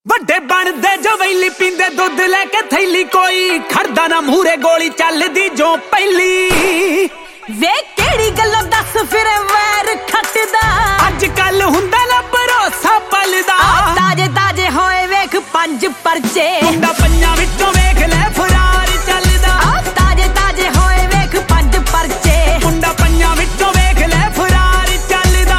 ਵੱਡੇ ਬਣਦੇ ਜੋ ਵੈਲੀ ਪੀਂਦੇ ਦੁੱਧ ਲੈ ਕੇ ਥੈਲੀ ਕੋਈ ਖੜਦਾ ਨਾ ਮੂਹਰੇ ਗੋਲੀ ਚੱਲਦੀ ਜੋ ਪਹਿਲੀ ਵੇ ਕਿਹੜੀ ਗੱਲੋਂ ਦੱਸ ਫਿਰ ਵੈਰ ਖੱਟਦਾ ਅੱਜ ਕੱਲ ਹੁੰਦਾ ਨਾ ਭਰੋਸਾ ਪਲਦਾ ਤਾਜੇ ਤਾਜੇ ਹੋਏ ਵੇਖ 5 ਪਰਚੇ ਮੁੰਡਾ ਪੰਜਾਂ ਵਿੱਚੋਂ ਵੇਖ ਲੈ ਫਰਾਰ ਚੱਲਦਾ ਤਾਜੇ ਤਾਜੇ ਹੋਏ ਵੇਖ 5 ਪਰਚੇ ਮੁੰਡਾ ਪੰਜਾਂ ਵਿੱਚੋਂ ਵੇਖ ਲੈ ਫਰਾਰ ਚੱਲਦਾ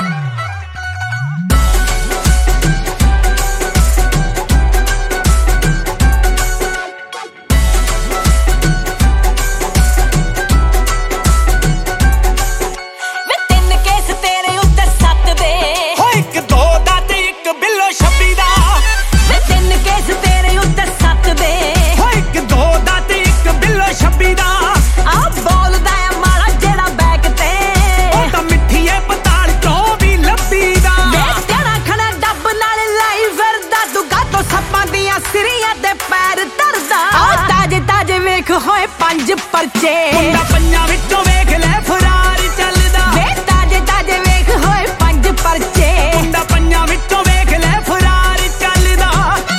ਹੋਏ 5 ਪਰਚੇ ਮੁੰਡਾ ਪੰਜਾਂ ਵਿੱਚੋਂ ਵੇਖ ਲੈ ਫਰਾਰ ਚੱਲਦਾ ਵੇ ਤਾਜੇ ਤਾਜੇ ਵੇਖ ਹੋਏ 5 ਪਰਚੇ ਮੁੰਡਾ ਪੰਜਾਂ ਵਿੱਚੋਂ ਵੇਖ ਲੈ ਫਰਾਰ ਚੱਲਦਾ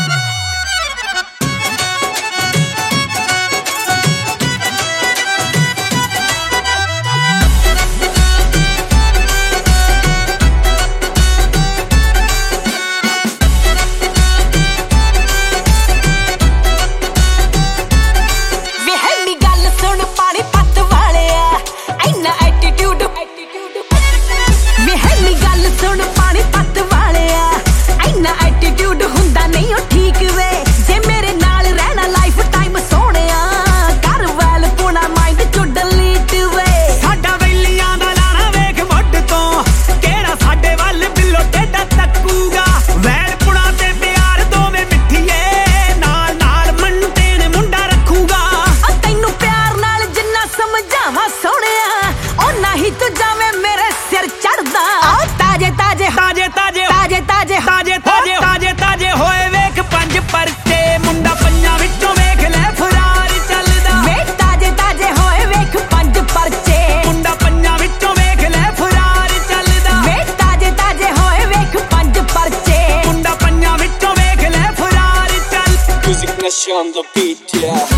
ਸੁਣ ਪਾਣੀ ਪੱਤ ਵਾਲਿਆ ਇੰਨਾ ਐਟੀਟਿਊਡ ਹੁੰਦਾ ਨਹੀਂ ਉਹ ਠੀਕ ਵੇ ਜੇ ਮੇਰੇ ਨਾਲ ਰਹਿਣਾ ਲਾਈਫ ਟਾਈਮ ਸੋਹਣਿਆ ਕਰ ਵੈਲ ਪੁਣਾ ਮਾਈਂਡ ਚੋਂ ਡਿਲੀਟ ਵੇ ਸਾਡਾ ਵੈਲੀਆਂ ਦਾ ਲਾਣਾ ਵੇਖ ਮੁੱਢ ਤੋਂ ਕਿਹੜਾ ਸਾਡੇ ਵੱਲ ਬਿੱਲੋ ਟੇਡਾ ਤੱਕੂਗਾ ਵੈਲ ਪੁਣਾ ਤੇ ਪਿਆਰ ਦੋਵੇਂ ਮਿੱਠੀਏ ਨਾਲ ਨਾਲ ਮੰਟੇਨ ਮੁੰਡਾ ਰੱਖੂਗਾ ਤੈਨੂੰ ਪਿਆਰ ਨਾਲ ਜਿੰਨਾ ਸਮਝਾਵਾਂ ਸੋਹਣਿਆ ਓਨਾ ਹੀ ਤੂੰ ਜਾਵੇਂ ਮੇਰੇ ਸਿਰ ਚੜਦਾ ਤਾਜੇ ਤਾਜੇ ਹੋਏ ਵੇਖ 5 ਪਰਚੇ ਮੁੰਡਾ ਪੰਜਾਂ ਵਿੱਚੋਂ ਵੇਖ ਲੈ ਫਰਾਰ ਚੱਲਦਾ ਵੇ ਤਾਜੇ ਹੋਏ ਵੇਖ 5 ਪਰਚੇ ਮੁੰਡਾ ਪੰਜਾਂ ਵਿੱਚੋਂ ਵੇਖ ਲੈ ਫਰਾਰ ਚੱਲਦਾ ਵੇ ਤਾਜੇ ਹੋਏ ਵੇਖ 5 ਪਰਚੇ ਮੁੰਡਾ ਪੰਜਾਂ ਵਿੱਚੋਂ ਵੇਖ ਲੈ ਫਰਾਰ ਚੱਲ Music Nation on the beat, yeah.